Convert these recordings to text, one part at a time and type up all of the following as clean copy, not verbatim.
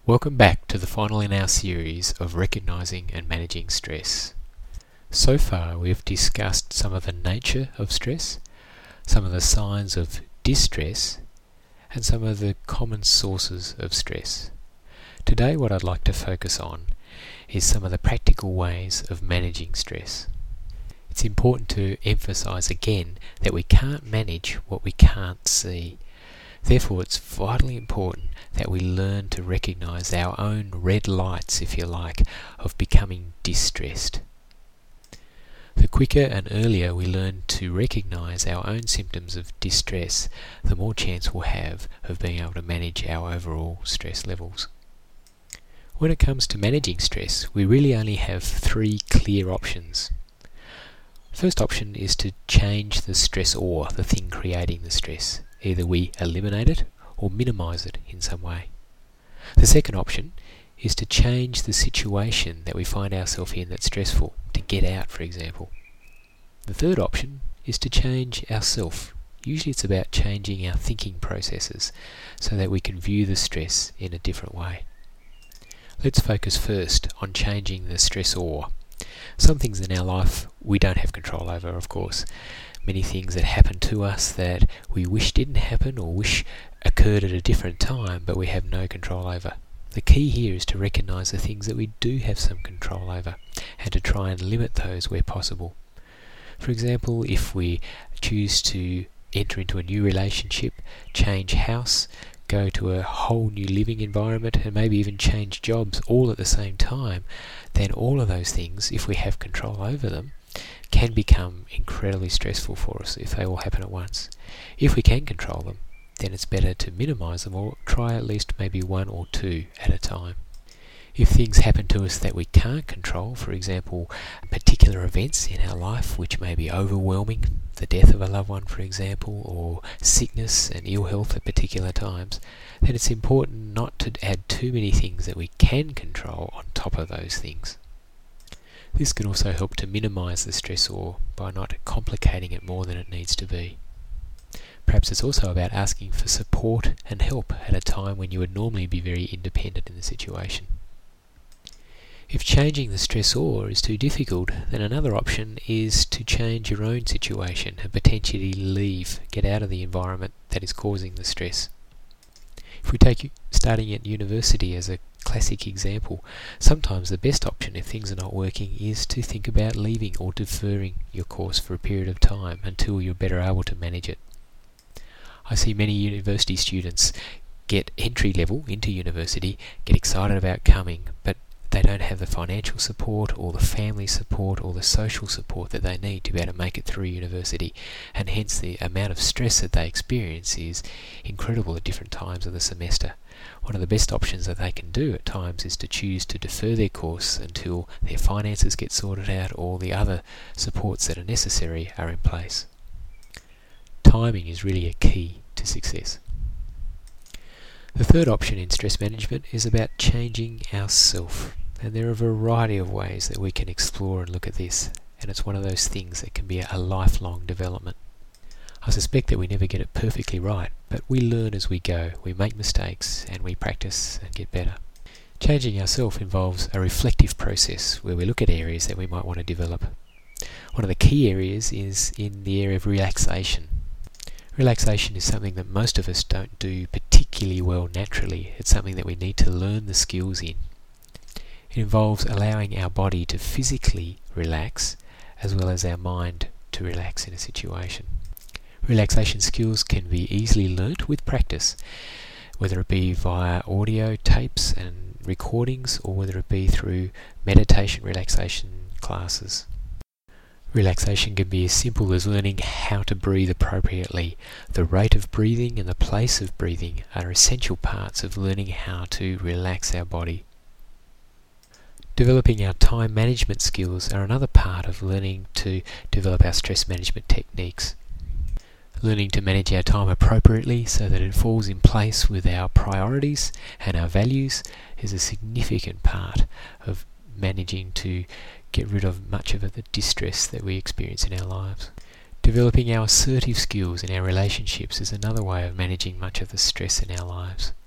Welcome back to the final in our series of recognising and managing stress. So far we have discussed some of the nature of stress, some of the signs of distress, and some of the common sources of stress. Today what I'd like to focus on is some of the practical ways of managing stress. It's important to emphasise again that we can't manage what we can't see. Therefore, it's vitally important that we learn to recognise our own red lights, if you like, of becoming distressed. The quicker and earlier we learn to recognise our own symptoms of distress, the more chance we'll have of being able to manage our overall stress levels. When it comes to managing stress, we really only have three clear options. First option is to change the stressor, the thing creating the stress. Either we eliminate it or minimise it in some way. The second option is to change the situation that we find ourselves in that's stressful, to get out, for example. The third option is to change ourselves. Usually it's about changing our thinking processes so that we can view the stress in a different way. Let's focus first on changing the stressor. Some things in our life we don't have control over, of course. Many things that happen to us that we wish didn't happen or wish occurred at a different time, but we have no control over. The key here is to recognise the things that we do have some control over and to try and limit those where possible. For example, if we choose to enter into a new relationship, change house, go to a whole new living environment and maybe even change jobs all at the same time, then all of those things, if we have control over them, can become incredibly stressful for us if they all happen at once. If we can control them, then it's better to minimise them or try at least maybe one or two at a time. If things happen to us that we can't control, for example, particular events in our life which may be overwhelming, the death of a loved one for example, or sickness and ill health at particular times, then it's important not to add too many things that we can control on top of those things. This can also help to minimise the stressor by not complicating it more than it needs to be. Perhaps it's also about asking for support and help at a time when you would normally be very independent in the situation. If changing the stressor is too difficult, then another option is to change your own situation and potentially leave, get out of the environment that is causing the stress. If we take starting at university as a classic example, sometimes the best option if things are not working is to think about leaving or deferring your course for a period of time until you're better able to manage it. I see many university students get entry level into university, get excited about coming, but they don't have the financial support or the family support or the social support that they need to be able to make it through university, and hence the amount of stress that they experience is incredible at different times of the semester. One of the best options that they can do at times is to choose to defer their course until their finances get sorted out or the other supports that are necessary are in place. Timing is really a key to success. The third option in stress management is about changing ourself, and there are a variety of ways that we can explore and look at this, and it's one of those things that can be a lifelong development. I suspect that we never get it perfectly right, but we learn as we go, we make mistakes and we practice and get better. Changing ourselves involves a reflective process where we look at areas that we might want to develop. One of the key areas is in the area of relaxation. Relaxation is something that most of us don't do particularly well naturally. It's something that we need to learn the skills in. It involves allowing our body to physically relax as well as our mind to relax in a situation. Relaxation skills can be easily learnt with practice, whether it be via audio tapes and recordings or whether it be through meditation relaxation classes. Relaxation can be as simple as learning how to breathe appropriately. The rate of breathing and the place of breathing are essential parts of learning how to relax our body. Developing our time management skills are another part of learning to develop our stress management techniques. Learning to manage our time appropriately so that it falls in place with our priorities and our values is a significant part of managing to get rid of much of the distress that we experience in our lives. Developing our assertive skills in our relationships is another way of managing much of the stress in our lives.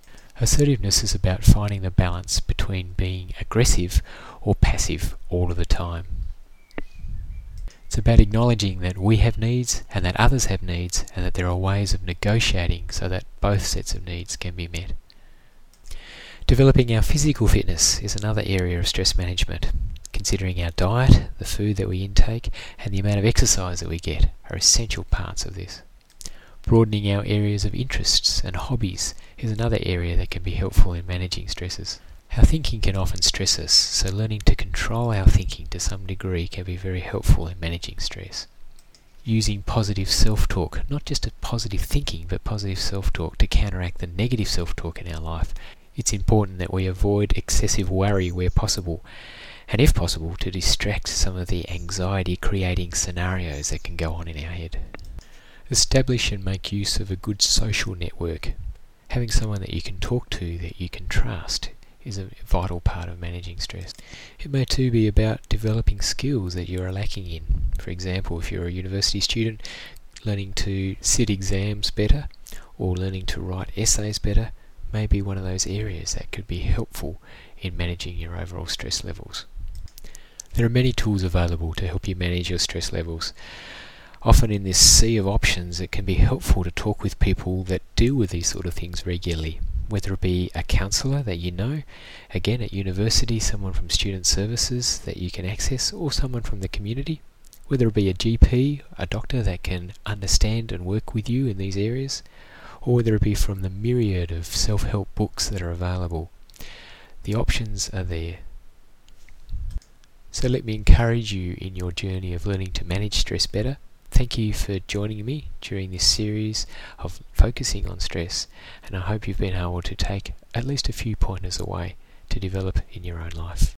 Assertiveness is about finding the balance between being aggressive or passive all of the time. It's about acknowledging that we have needs and that others have needs, and that there are ways of negotiating so that both sets of needs can be met. Developing our physical fitness is another area of stress management. Considering our diet, the food that we intake, and the amount of exercise that we get are essential parts of this. Broadening our areas of interests and hobbies is another area that can be helpful in managing stresses. Our thinking can often stress us, so learning to control our thinking to some degree can be very helpful in managing stress. Using positive self-talk, not just a positive thinking, but positive self-talk to counteract the negative self-talk in our life. It's important that we avoid excessive worry where possible, and if possible, to distract some of the anxiety-creating scenarios that can go on in our head. Establish and make use of a good social network. Having someone that you can talk to, that you can trust, is a vital part of managing stress. It may too be about developing skills that you are lacking in. For example, if you're a university student, learning to sit exams better or learning to write essays better may be one of those areas that could be helpful in managing your overall stress levels. There are many tools available to help you manage your stress levels. Often in this sea of options, it can be helpful to talk with people that deal with these sort of things regularly, whether it be a counsellor that you know, again at university, someone from student services that you can access, or someone from the community, whether it be a GP, a doctor that can understand and work with you in these areas, or whether it be from the myriad of self-help books that are available. The options are there. So let me encourage you in your journey of learning to manage stress better. Thank you for joining me during this series of focusing on stress, and I hope you've been able to take at least a few pointers away to develop in your own life.